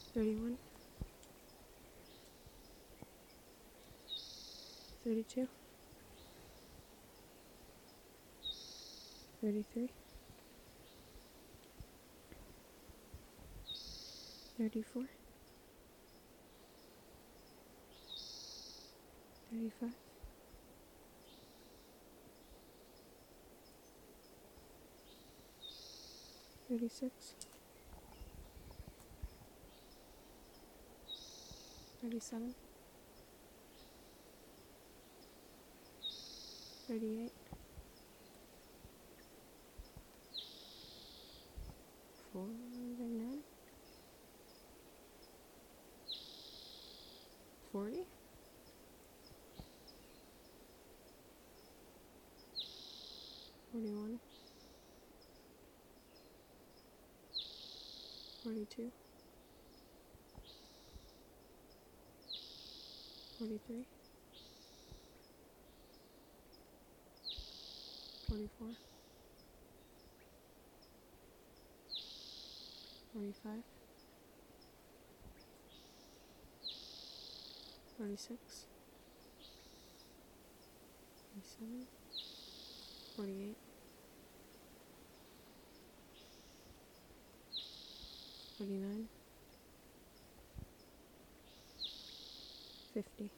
31, 32, 33, 34, 35, 36, 37, 38, 49, 40, 41, 42, 43, 44, 45, 46, 47, 48, 49, 50,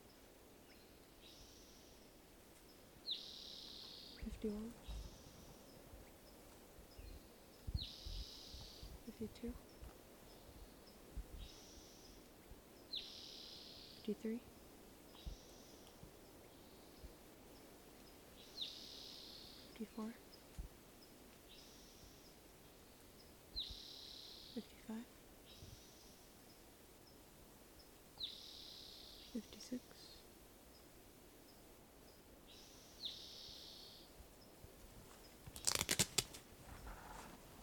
51, 52, 53,